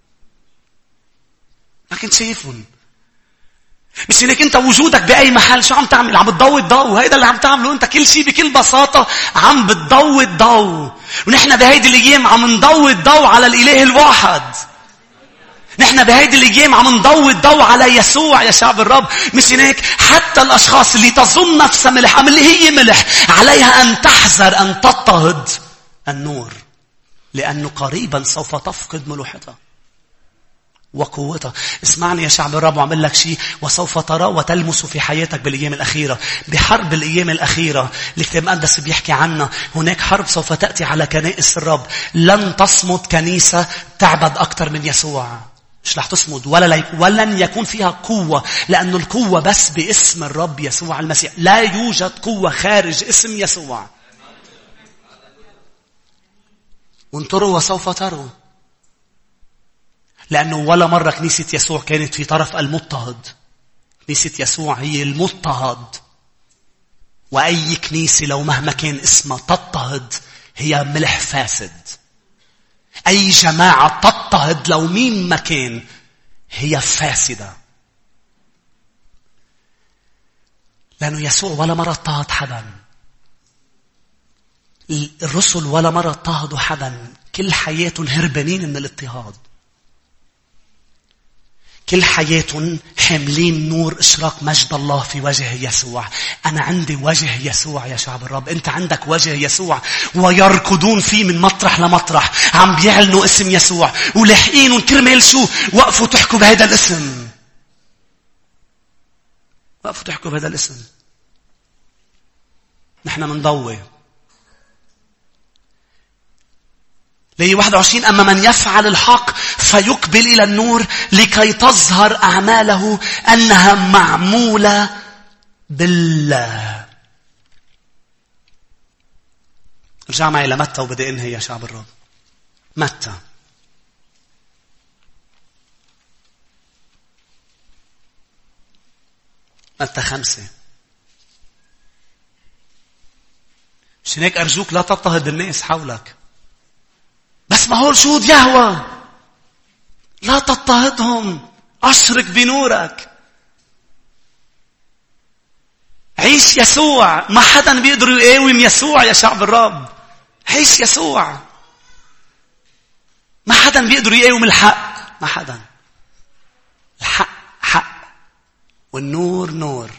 مش انك انت وجودك بأي محل شو عم تعمل؟ عم بتضوي الضوء. هيدا اللي عم تعمله انت. كل شيء بكل بساطة عم بتضوي الضوء. ونحن بهيدي الأيام عم نضوي الضوء على الإله الواحد. نحن بهيدي الأيام عم نضوي الضوء على يسوع يا شعب الرب. مش هيك؟ حتى الأشخاص اللي تظن نفسها ملح أم اللي هي ملح عليها أن تحذر أن تضطهد النور لأنه قريبا سوف تفقد ملوحتها. وقوتها. اسمعني يا شعب الرب وعمل لك شيء وسوف ترى وتلمس في حياتك بالأيام الأخيرة. بحرب الأيام الأخيرة الكتاب المقدس بيحكي عنها. هناك حرب سوف تأتي على كنائس الرب. لن تصمد كنيسة تعبد أكثر من يسوع. مش رح تصمد ولن يكون فيها قوة، لأن القوة بس باسم الرب يسوع المسيح. لا يوجد قوة خارج اسم يسوع. وانطروا وسوف تروا. لأنه ولا مرة كنيسة يسوع كانت في طرف المضطهد. كنيسة يسوع هي المضطهد. وأي كنيسة لو مهما كان اسمها تضطهد هي ملح فاسد. أي جماعة تضطهد لو مين ما كان هي فاسدة. لأنه يسوع ولا مرة اضطهد حدا. الرسل ولا مرة اضطهدوا حدا. كل حياتهم هربانين من الاضطهاد. كل حياتهم حاملين نور إشراق مجد الله في وجه يسوع. أنا عندي وجه يسوع يا شعب الرب. أنت عندك وجه يسوع. ويركضون فيه من مطرح لمطرح. عم بيعلنوا اسم يسوع. ولحقين كرمال شو؟ وقفوا تحكوا بهذا الاسم. وقفوا تحكوا بهذا الاسم. نحن منضوي. ليه 21 أما من يفعل الحق فيقبل إلى النور لكي تظهر أعماله أنها معمولة بالله. رجع معي لمتى وبدأ إنهي يا شعب الرب. متى 5. مش هيك أرجوك لا تضطهد الناس حولك. بس ما هو شهود يهوه. لا تضطهدهم. أشرك بنورك. عيش يسوع. ما حدا بيقدر يقاوم يسوع يا شعب الرب. عيش يسوع. ما حدا بيقدر يقاوم الحق. ما حدا. الحق حق. والنور نور.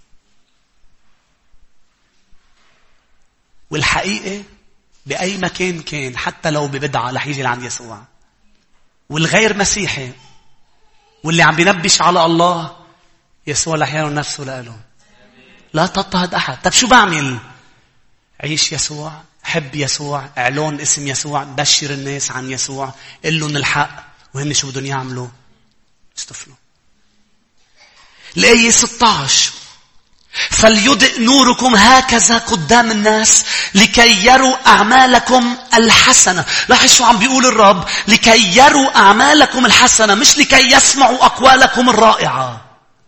والحقيقة بأي مكان كان حتى لو ببدعة رح يجي لعند يسوع. والغير مسيحي واللي عم بينبش على الله يسوع رح يعلن نفسه لقاله. لا تضطهد أحد. طب شو بعمل؟ عيش يسوع. حب يسوع. اعلن اسم يسوع. بشر الناس عن يسوع. قل لهم الحق. وهن شو بدهم يعملوا؟ استفلوا. الآية 16 فليضئ نوركم هكذا قدام الناس لكي يروا أعمالكم الحسنة. لاحظ شو عم بيقول الرب. لكي يروا أعمالكم الحسنة مش لكي يسمعوا أقوالكم الرائعة.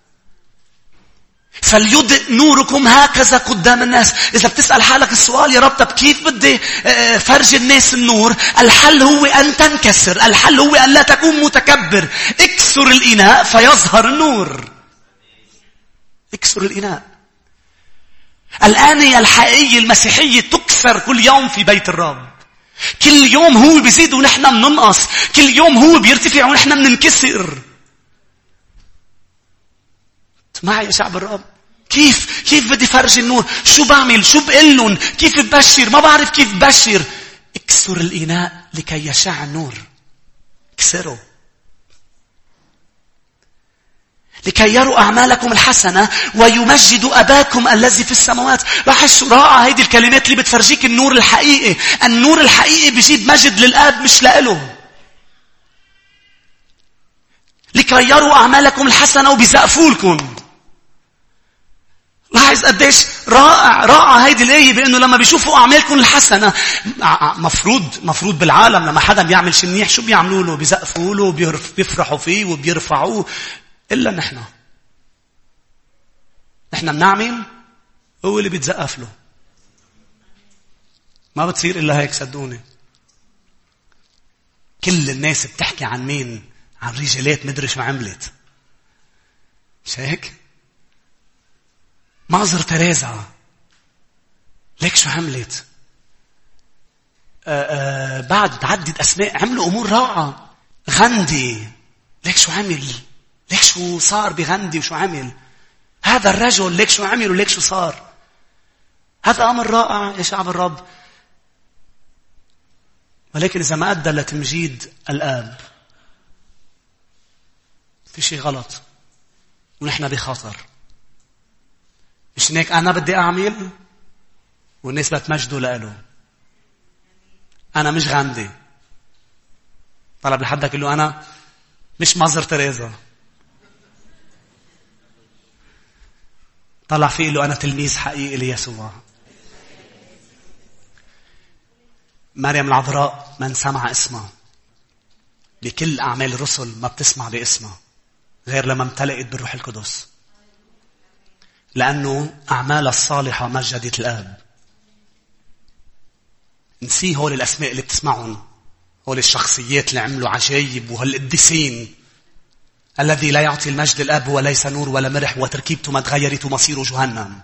فليضئ نوركم هكذا قدام الناس. إذا بتسأل حالك السؤال يا رب طب كيف بدي فرج الناس النور؟ الحل هو أن تنكسر. الحل هو أن لا تكون متكبر. اكسر الإناء فيظهر النور. اكسر الإناء. الآنية الحقيقية المسيحية تكسر كل يوم في بيت الرب. كل يوم هو بيزيد ونحن بننقص. كل يوم هو بيرتفع ونحن بننكسر. معي يا شعب الرب. كيف بدي فرج النور؟ شو بعمل؟ شو بقلن؟ كيف ببشر؟ ما بعرف كيف ببشر. اكسر الإناء لكي يشع النور. اكسره. لكي يروا أعمالكم الحسنة ويمجدوا أباكم الذي في السماوات. لاحظ شو رائعة هيدي الكلمات اللي بتفرجيك النور الحقيقي. النور الحقيقي بيجيب مجد للآب مش لإله. لكي يروا أعمالكم الحسنة وبيزقفوا لكم. لاحظ قديش رائعة هيدي الآية بأنه لما بيشوفوا أعمالكم الحسنة مفروض بالعالم لما حدا بيعمل شيء منيح شو بيعملوا له؟ بيزقفوا له بيفرحوا فيه وبيرفعوه. إلا نحن بنعمل هو اللي بيتزقف له. ما بتصير إلا هيك صدقوني. كل الناس بتحكي عن مين؟ عن رجالات مدري شو عملت. مش هيك؟ معذر تريزا ليك شو عملت. بعد تعدد أسماء عملوا أمور رائعة. غاندي ليك شو عمل. ليك شو صار بغندي وشو عمل. هذا الرجل ليك شو عمل وليك شو صار. هذا أمر رائع يا شعب الرب. ولكن إذا ما أدى لتمجيد الآب في شيء غلط ونحن بخطر. مش هيك أنا بدي أعمل والناس بتمجدوا لإله. أنا مش غاندي. طلب لحدك يقول له أنا مش مازر تريزا. طلع فيه له أنا تلميذ حقيقي ليسوع. مريم العذراء من سمع اسمها بكل أعمال الرسل ما بتسمع باسمها غير لما امتلئت بالروح القدس، لأنه أعمال الصالحة مجدت الآب. نسيه هول الأسماء اللي بتسمعهم، هول الشخصيات اللي عملوا عجائب وهالقديسين. الذي لا يعطي المجد الآب هو ليس نور ولا مرح وتركيبته ما تغيرت ومصيره جهنم.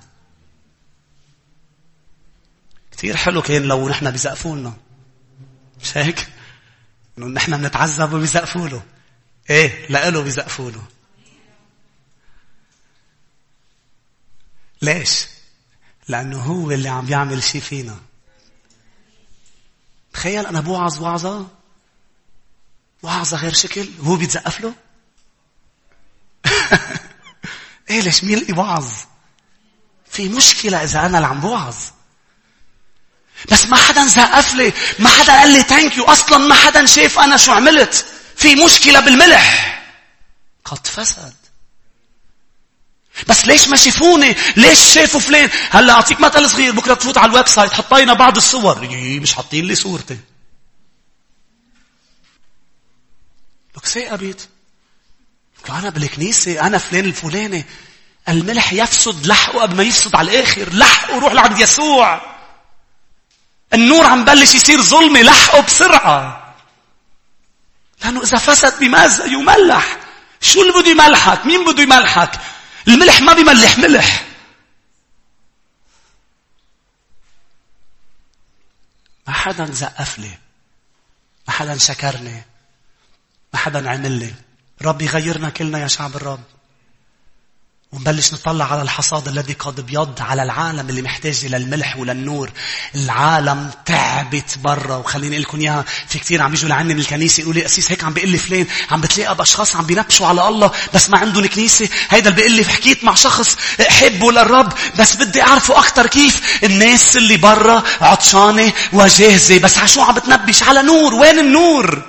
كتير حلو كان لو نحن بيزقفوا لنا، مش هيك؟ إنه نحن بنتعذب وبيزقفوا له. إيه لقاله بيزقفوا له. ليش؟ لأنه هو اللي عم بيعمل شيء فينا. تخيل أنا بوعظ وعظة غير شكل وهو بيتزقف له. إيه ليش مين اللي بوعظ؟ في مشكلة إذا أنا اللي عم بوعظ. بس ما حدا زقف لي، ما حدا قال لي ثانك يو، أصلا ما حدا شاف أنا شو عملت. في مشكلة بالملح قد فسد. بس ليش ما شافوني؟ ليش شافوا فلان؟ هلا أعطيك مثل صغير، بكرة تفوت على الويب سايت حطينا بعض الصور، مش حاطين لي صورتي. لك سيقبت أنا بالكنيسة، أنا فلان الفلاني. الملح يفسد، لحقه قبل ما يفسد على الآخر. لحقه روح لعند يسوع. النور عم بلش يصير ظلمة، لحقه بسرعة. لأنه إذا فسد بماذا يملح؟ شو اللي بده يملحك؟ مين بده يملحك؟ الملح ما بيملح ملح. ما حدا زقف لي، ما حدا شكرني، ما حدا عمل لي. رب يغيرنا كلنا يا شعب الرب، ونبلش نطلع على الحصاد الذي قد بيض على العالم اللي محتاج إلى الملح وللنور. العالم تعبت برا، وخليني أقول لكم إياها، في كتير عم يجوا لعني من الكنيسة يقولوا لي أسيس هيك عم بيقول لي فلان، عم بتلاقى بأشخاص عم بينبشوا على الله بس ما عندهم كنيسة. هيدا اللي بيقول لي حكيت مع شخص حبه للرب بس بدي أعرفه أكتر. كيف الناس اللي برا عطشانة وجاهزة بس عشو عم بتنبش على نور؟ وين النور؟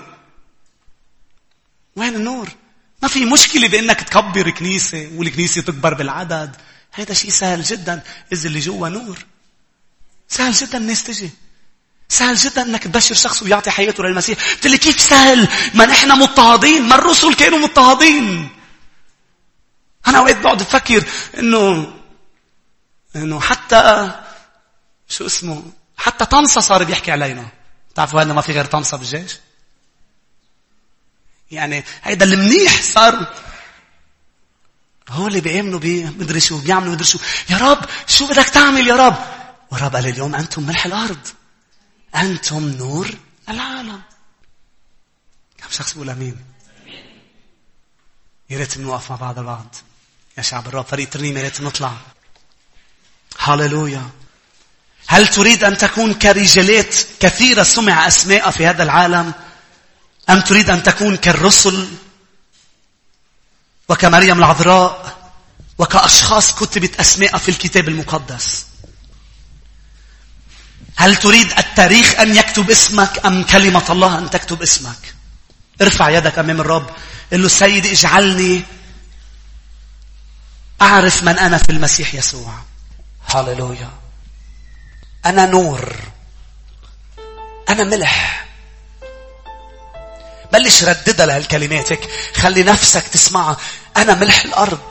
وين النور؟ ما في مشكلة بأنك تكبر كنيسة والكنيسة تكبر بالعدد. هذا شيء سهل جدا إذا اللي جوا نور. سهل جدا الناس تجي، سهل جدا أنك تبشر شخص ويعطي حياته للمسيح. قلت لي كيف سهل؟ ما نحن مضطهدين، ما الرسل كانوا مضطهدين. أنا أوقات بقعد أفكر إنه حتى شو اسمه، حتى طنسة صار بيحكي علينا. تعرفوا هذا ما في غير طنسة بالجيش. يعني هيدا المنيح صار هو اللي بيأمنوا بمدري شو بيعملوا مدري شو. يا رب شو بدك تعمل يا رب؟ ورب قال اليوم أنتم ملح الأرض، أنتم نور العالم. كم شخص بيقول أمين؟ يا ريت نوقف مع بعض البعض يا شعب الرب. فريق ترنيم يا ريت نطلع. هاليلويا. هل تريد أن تكون كرجالات كثيرة سمع أسماء في هذا العالم، أم تريد أن تكون كالرسل وكمريم العذراء وكأشخاص كتبت أسماء في الكتاب المقدس؟ هل تريد التاريخ أن يكتب اسمك أم كلمة الله أن تكتب اسمك؟ ارفع يدك أمام الرب، قل له سيدي اجعلني أعرف من أنا في المسيح يسوع. هاليلويا. أنا نور، أنا ملح. بلش رددها لهالكلماتك، خلي نفسك تسمعها. أنا ملح الأرض،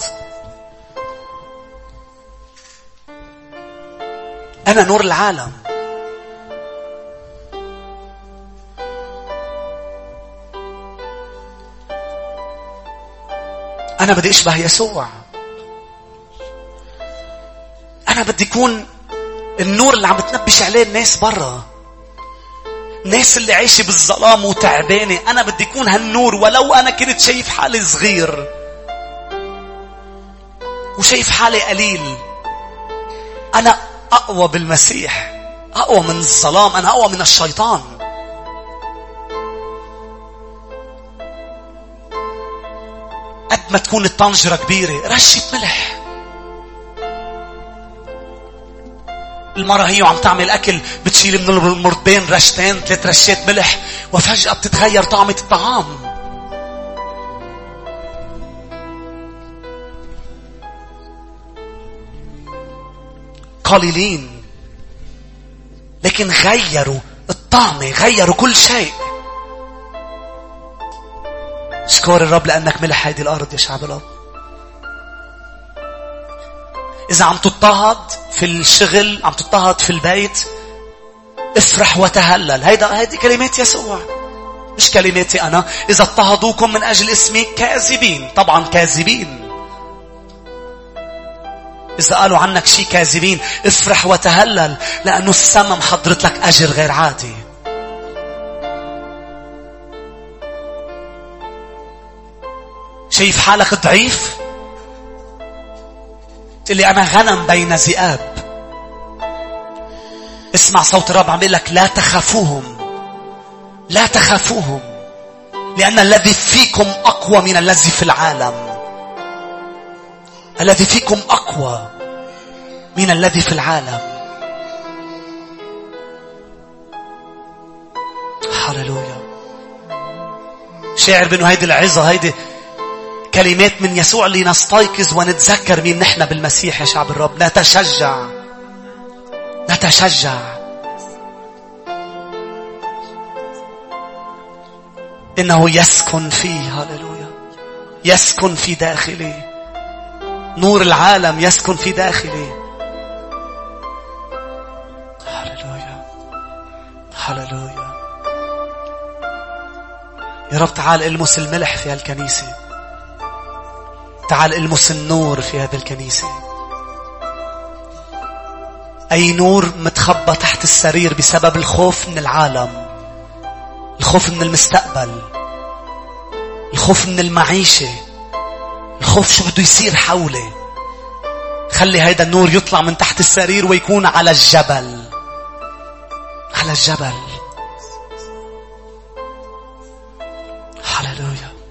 أنا نور العالم. أنا بدي أشبه يسوع. أنا بدي يكون النور اللي عم بتنبش عليه الناس برا، الناس اللي عايشة بالظلام وتعبانة. أنا بدي يكون هالنور. ولو أنا كنت شايف حالي صغير وشايف حالي قليل، أنا أقوى بالمسيح، أقوى من الظلام، أنا أقوى من الشيطان. قد وقت ما تكون الطنجرة كبيرة رشة ملح. المرة هي وعم تعمل أكل بتشيل من المرتين رشتين 3 رشات ملح وفجأة بتتغير طعمة الطعام. قليلين لكن غيروا الطعم، غيروا كل شيء. اشكر الرب لأنك ملح هذه الأرض يا شعب الرب. إذا عم تضطهد في الشغل، عم تضطهد في البيت، افرح وتهلل. هيدي كلمات يسوع مش كلماتي أنا. إذا اضطهدوكم من أجل اسمي كاذبين. طبعا كاذبين. إذا قالوا عنك شيء كاذبين، افرح وتهلل لأنه السماء محضرت لك أجر غير عادي. شايف حالك ضعيف؟ تقول لي أنا غنم بين ذئاب. اسمع صوت الرب عم يقول لك لا تخافوهم، لا تخافوهم، لأن الذي فيكم أقوى من الذي في العالم. الذي فيكم أقوى من الذي في العالم. هللويا. شاعر بأنه هيدي العظة، هيدي كلمات من يسوع اللي نستيقظ ونتذكر مين نحن بالمسيح يا شعب الرب. نتشجع، نتشجع. إنه يسكن فيه. هللويا. يسكن في داخلي. نور العالم يسكن في داخلي. هللويا. هللويا. يا رب تعال المس الملح في هالكنيسة. تعال المس النور في هذه الكنيسة. أي نور متخبى تحت السرير بسبب الخوف من العالم، الخوف من المستقبل، الخوف من المعيشة، الخوف شو بده يصير حولي. خلي هيدا النور يطلع من تحت السرير ويكون على الجبل. على الجبل. هللويا.